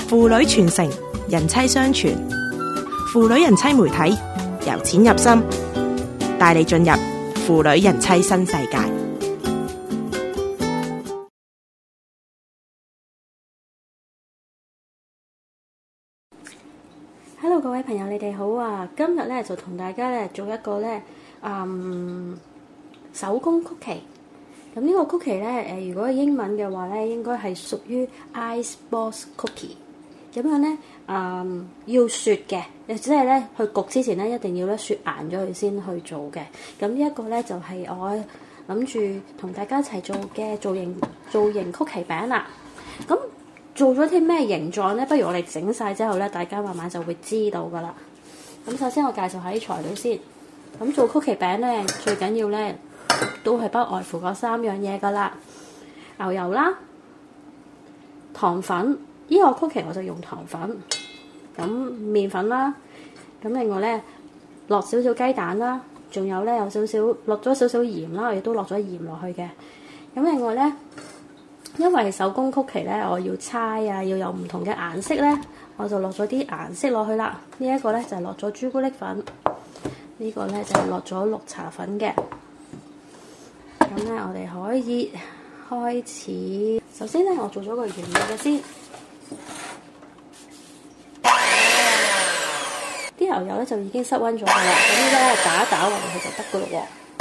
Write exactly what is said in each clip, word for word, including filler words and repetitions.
父女傳承，人妻相傳，父女人妻媒體由淺入深，帶你進入父女人妻新世界。 Hello， 各位朋友，你哋好啊！今日咧就同大家咧做一個咧，嗯，手工曲奇。咁呢個曲奇咧，誒，如果係英文嘅話咧，應該係屬於 ice box cookie。咁樣咧，嗯，要雪嘅，即係咧去焗之前咧，一定要咧雪硬咗佢先去做嘅。咁呢一個咧就係我諗住同大家一齊做嘅造型造型曲奇餅啦。咁做咗啲咩形狀咧？不如我哋整晒之後咧，大家慢慢就會知道噶啦。咁首先我介紹下啲材料先。咁做曲奇餅咧，最緊要咧都係不外乎嗰三樣嘢噶啦。牛油啦，糖粉。呢個曲奇我就用糖粉。咁麵粉啦。咁另外咧落少少雞蛋啦，仲有咧有少少落咗少少鹽啦，我亦都落咗鹽落去嘅。咁另外咧，因為手工曲奇咧，我要猜啊，要有唔同嘅顏色咧，我就落咗啲顏色落去啦。這個、呢一個咧就係落咗朱古力粉，這個、呢個咧就係落咗綠茶粉嘅。咁咧，我哋可以開始。首先咧，我做咗個圓嘅先。啲牛油咧就已經室溫咗㗎啦，咁依家咧打一打勻佢就得㗎咯喎。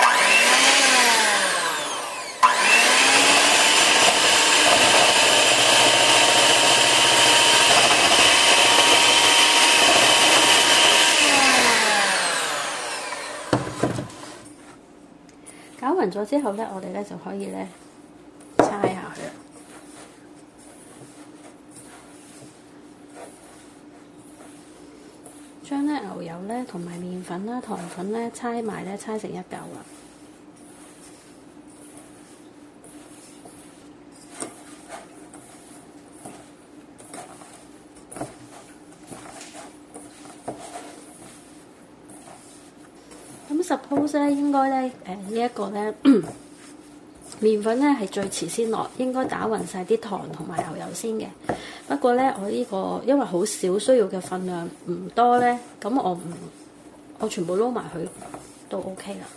攪勻咗之後咧，我哋咧就可以咧猜下佢啦。將咧牛油咧同埋麵粉啦、糖粉咧猜埋咧，猜成一嚿啦。咁 suppose 咧應該咧誒呢一個咧麵粉咧係最遲先落，應該打勻晒啲糖同埋牛油先嘅。不過咧，我呢個因為好少需要嘅份量唔多咧，咁我唔我全部撈埋佢都 OK 啦。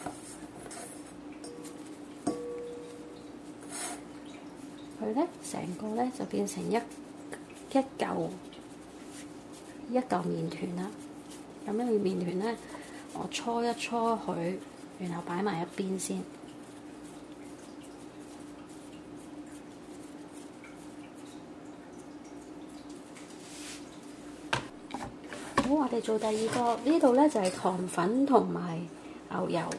佢咧成個咧就變成一一嚿一嚿麵團啦。咁呢個麵團咧，我搓一搓佢，然後擺埋一邊先。好，我哋做第二個，呢度咧就係糖粉同埋牛油。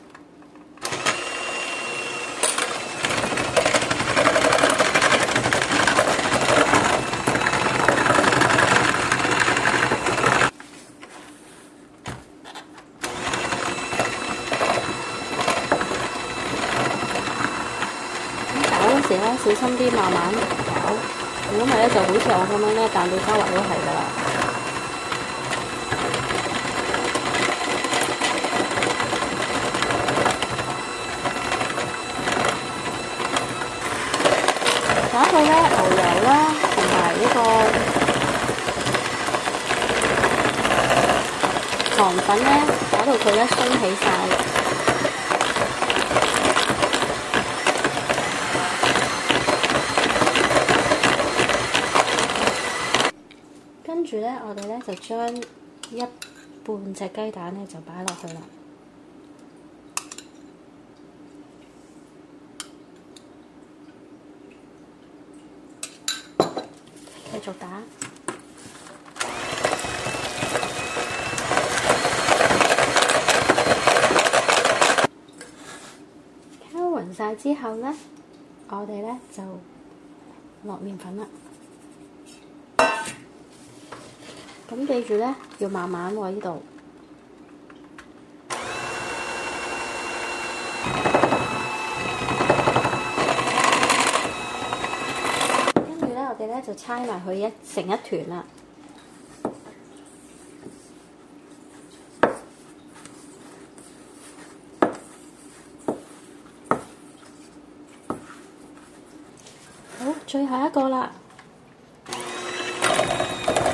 咁攪嗰時咧，小心啲，慢慢攪。如果唔係咧，就好似我咁樣咧，彈到周圍都係㗎啦。打到咧牛油啦，同埋呢個糖粉咧，打到佢咧鬆起晒。跟住咧，我哋咧就將一半隻雞蛋咧就擺落去啦。繼續打，攪勻晒之後咧，我哋咧就落麵粉啦。咁記住咧，要慢慢喎呢度。跟住咧，我哋咧就猜埋佢一成一團啦。好，最後一個啦。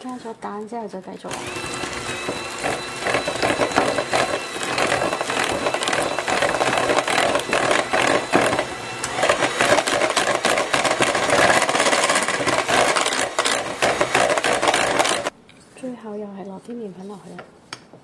加咗蛋之後就繼續。最後又係落啲麵粉落去啦。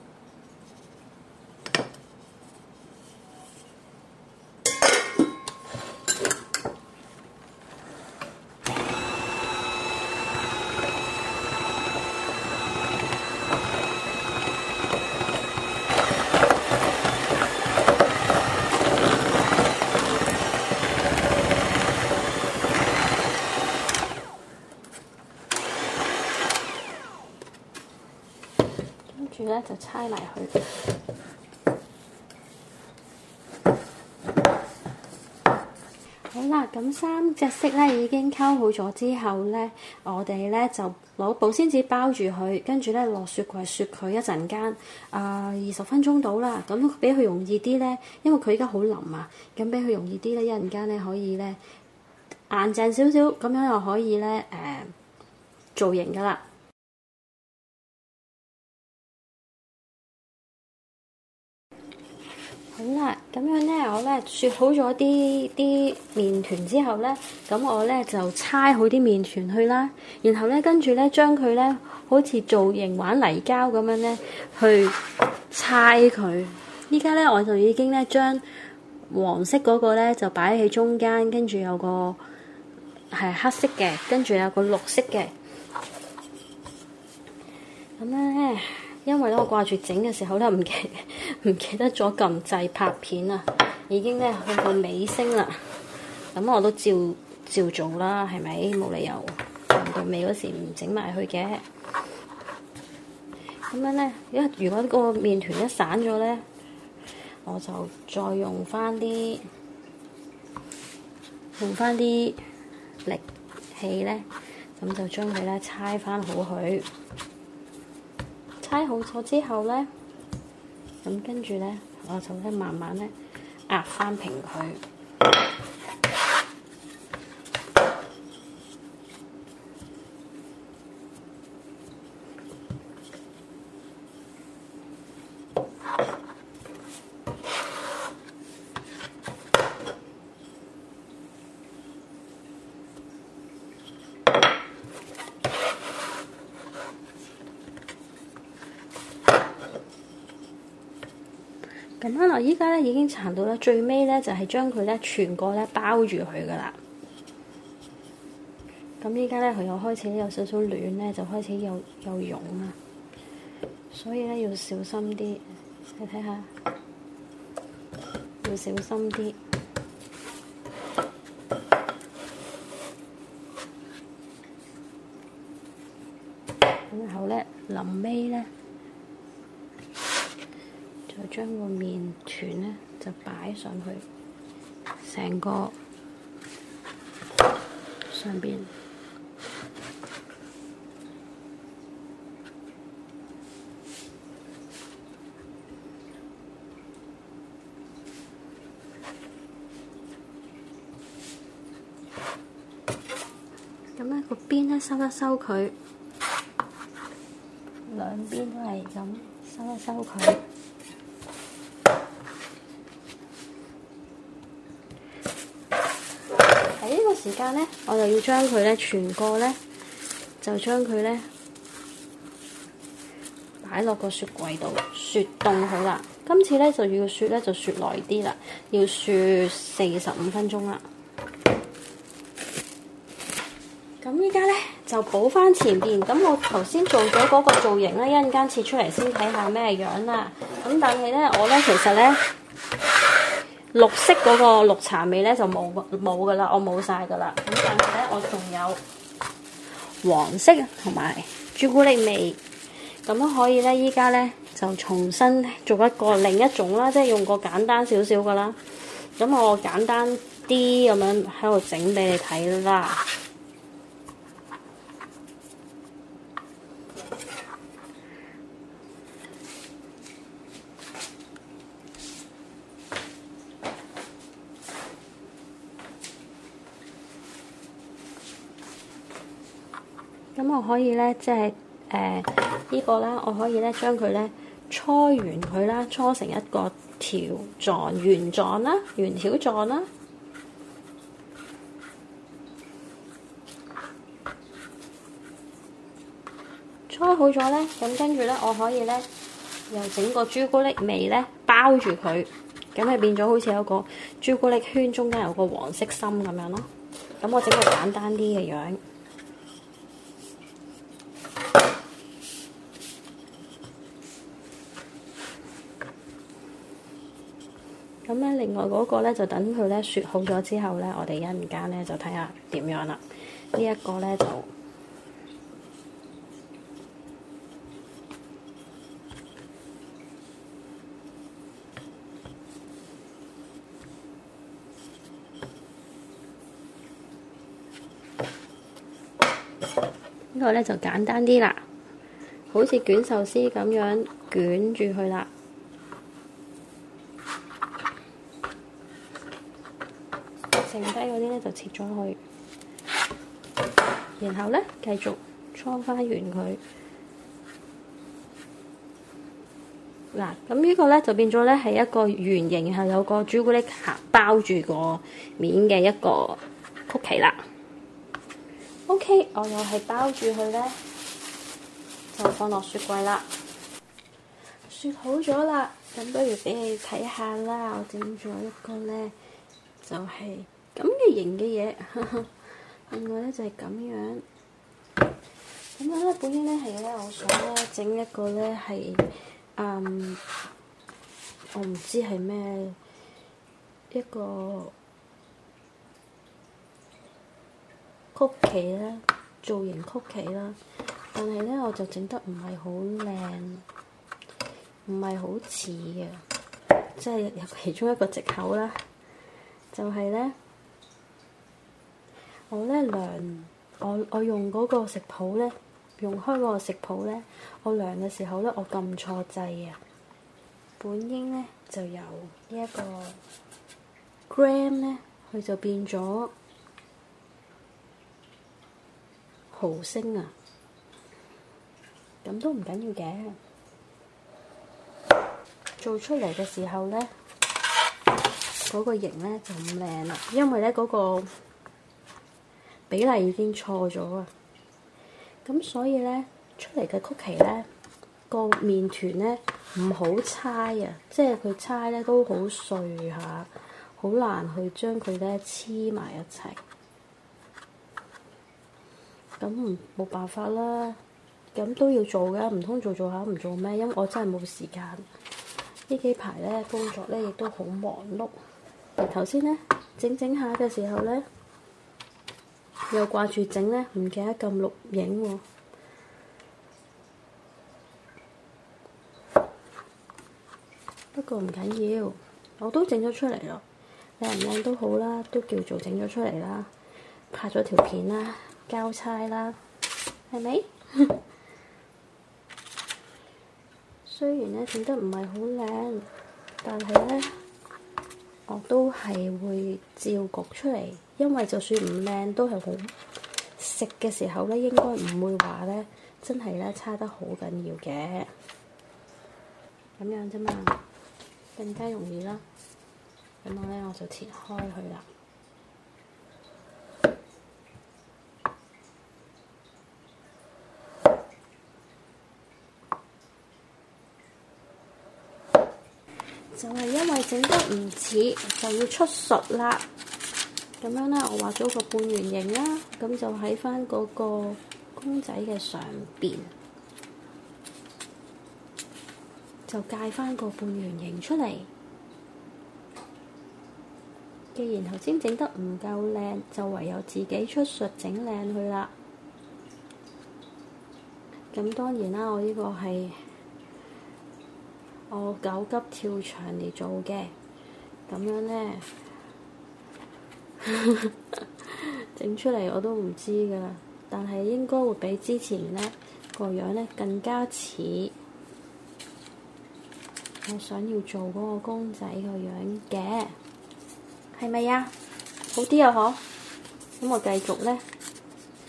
跟住咧就猜埋佢。好啦，咁三隻色咧已經溝好咗之後咧，我哋咧就攞保鮮紙包住佢，跟住咧落雪櫃雪佢一陣間，啊二十分鐘到啦。咁俾佢容易啲咧，因為佢而家好腍啊，咁俾佢容易啲咧，一陣間咧可以咧硬淨少少，咁樣又可以咧誒、呃、造型噶啦。好啦，咁樣咧，我咧雪好咗啲啲麵團之後咧，咁我咧就搓好啲麵團去啦，然後咧跟住咧將佢咧好似造型玩泥膠咁樣咧去搓佢。依家咧我就已經咧將黃色嗰個咧就擺喺中間，跟住有個係黑色嘅，跟住有個綠色嘅。咁咧。因為咧我掛住整嘅時候咧唔記唔記得咗撳掣拍片啊，已經咧去到尾聲啦。咁我都照照做啦，係咪？冇理由到尾嗰時唔整埋去嘅。咁樣咧，一如果個麵團一散咗咧，我就再用翻啲用翻啲力氣咧，咁就將佢咧搓翻好佢。搓好咗之後咧，咁跟住咧，我就咧慢慢咧壓翻平佢。咁樣我依家咧已經殘到咧最尾咧就係將佢咧全個咧包住佢噶啦。咁依家咧佢又開始有少少暖咧，就開始有有溶啦。所以咧要小心啲，你睇下，要小心啲。然後咧臨尾咧。就將個麵團咧就擺上去，成個上邊。咁咧個邊咧收一收佢，兩邊都係咁收一收佢。喺呢個時間咧，我就要將佢咧全個咧，就將佢咧擺落個雪櫃度雪凍佢啦。今次咧就要雪咧就雪耐啲啦，要雪四十五分鐘啦。咁依家咧就補翻前邊，咁我頭先做咗嗰個造型咧，一陣間切出嚟先睇下咩樣啦。咁但係咧，我咧其實咧。綠色嗰個綠茶味咧就冇冇噶啦，我冇晒噶啦。咁但係咧，我仲有黃色同埋朱古力味，咁樣可以咧。依家咧就重新做一個另一種啦，即係用個簡單少少噶啦。咁我簡單啲咁樣喺度整俾你睇啦。咁我可以咧，即係誒呢個啦，我可以咧將佢咧搓完佢啦，搓成一個條狀、圓狀啦、圓條狀啦。搓好咗咧，咁跟住咧，我可以咧又整個朱古力味咧包住佢，咁咪變咗好似有個朱古力圈，中間有個黃色心咁樣咯。咁我整個簡單啲嘅樣。咁咧，另外嗰個咧就等佢咧雪好咗之後咧，我哋一陣間咧就睇下點樣啦。呢一個咧就呢個咧就簡單啲啦，好似捲壽司咁樣捲住佢啦。剩低嗰啲咧就切咗去，然後咧繼續搓翻圓佢。嗱，咁呢個咧就變咗咧係一個圓形，係有個朱古力盒包住個面嘅一個曲奇啦。OK，我又係包住佢咧，就放落雪櫃啦。雪好咗啦，咁不如俾你睇下啦。我整咗一個咧，就係咁嘅型嘅嘢。另外咧就係咁樣，咁樣咧本應咧係咧，我想咧整一個咧係，嗯，我唔知係咩一個曲奇啦，造型曲奇啦，但係咧我就整得唔係好靚，唔係好似嘅，即係有其中一個藉口啦，就係咧我咧量我我用嗰個食譜咧，用開嗰個食譜咧，我量嘅時候咧，我撳錯掣啊！本應咧就由呢一個 gram 咧，佢就變咗毫升啊！咁都唔緊要嘅，做出嚟嘅時候咧，嗰個形咧就唔靚啦，因為咧嗰個比例已經錯咗啊！咁所以咧出嚟嘅曲奇咧，個麵團咧唔好搓啊，即係佢搓咧都好碎下，好難去將佢咧黐埋一齊。咁冇辦法啦，咁都要做㗎，唔通做做下唔做咩？因為我真係冇時間。呢幾排咧工作咧亦都好忙碌。而頭先咧整整下嘅時候咧，又掛住整咧，唔記得撳錄影喎。不過唔緊要，我都整咗出嚟咯，靚唔靚都好啦，都叫做整咗出嚟啦，拍咗條片啦，交差啦，係咪？雖然咧整得唔係好靚，但係咧我都係會照焗出嚟，因為就算唔靚都係好食嘅時候咧，應該唔會話咧真係咧差得好緊要嘅，咁樣啫嘛，更加容易啦。咁我咧我就切開佢啦。就係因為整得唔似，就要出術啦。咁樣咧，我畫咗個半圓形啦，咁就喺翻嗰個公仔嘅上邊，就界翻個半圓形出嚟。既然頭先整得唔夠靚，就唯有自己出術整靚佢啦。咁當然啦，我呢個係我狗急跳牆嚟做嘅，咁樣咧整出嚟我都唔知㗎，但係應該會比之前咧個樣咧更加似我想要做嗰個公仔個樣嘅，係咪啊？好啲啊，嗬！咁我繼續咧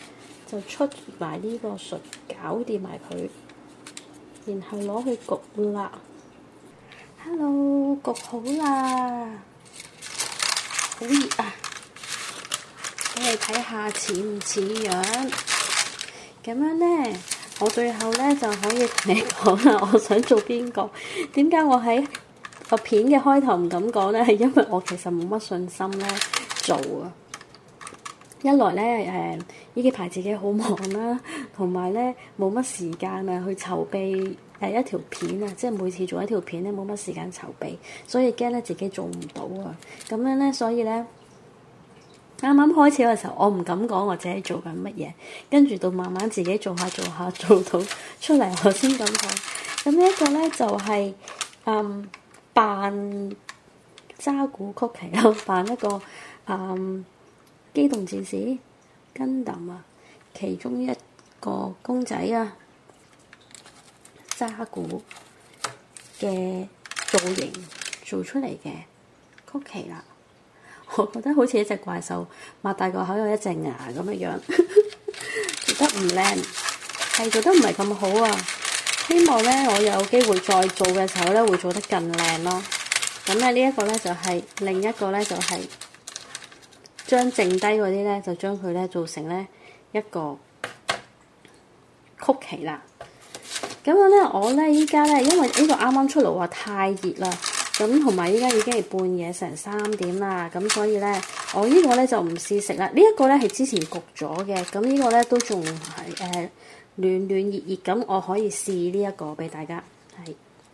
就出埋呢個水，搞掂埋佢，然後攞去焗啦。Hello，焗好啦，好熱啊！我哋睇下似唔似樣？咁樣咧，我最後咧就可以同你講啦。我想做邊個？點解我喺個片嘅開頭唔敢講咧？係因為我其實冇乜信心咧做啊。一來咧，誒呢幾排自己好忙啦，同埋咧冇乜時間啊去籌備誒一條片啊，即係每次做一條片咧冇乜時間籌備，所以驚咧自己做唔到啊。咁樣咧，所以咧。啱啱開始嘅時候，我唔敢講我自己做緊乜嘢，跟住到慢慢自己做下做下做到出嚟，我先咁講。咁呢一個咧就係、是、嗯扮渣古曲奇咯，扮一個嗯機動戰士 Gundam 啊，其中一個公仔啊，渣古嘅造型做出嚟嘅曲奇啦。我覺得好似一隻怪獸，擘大個口有一隻牙咁嘅樣，做得唔靚，係做得唔係咁好啊！希望咧我有機會再做嘅時候咧，會做得更靚咯。咁咧呢一個咧就係、是、另一個咧就係、是、將剩低嗰啲咧就將佢咧做成咧一個曲奇啦。咁樣咧我咧依家咧因為呢個啱啱出爐話太熱啦。咁同埋依家已經係半夜成三點啦，咁所以咧，我呢個咧就唔試食啦。呢一個咧係之前焗咗嘅，咁呢個咧都仲係誒暖暖熱熱咁，我可以試呢一個俾大家。係，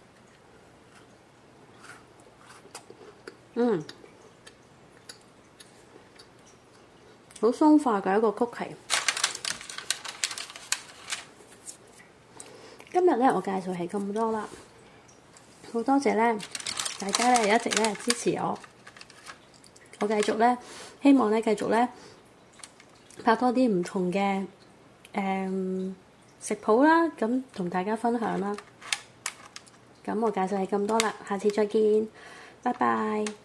嗯，好鬆化嘅一個曲奇。今日咧我介紹係咁多啦，好多謝咧。大家咧一直咧支持我，我繼續咧希望咧繼續咧拍多啲唔同嘅誒、嗯、食譜啦，咁同大家分享啦。咁我介紹係咁多啦，下次再見，拜拜。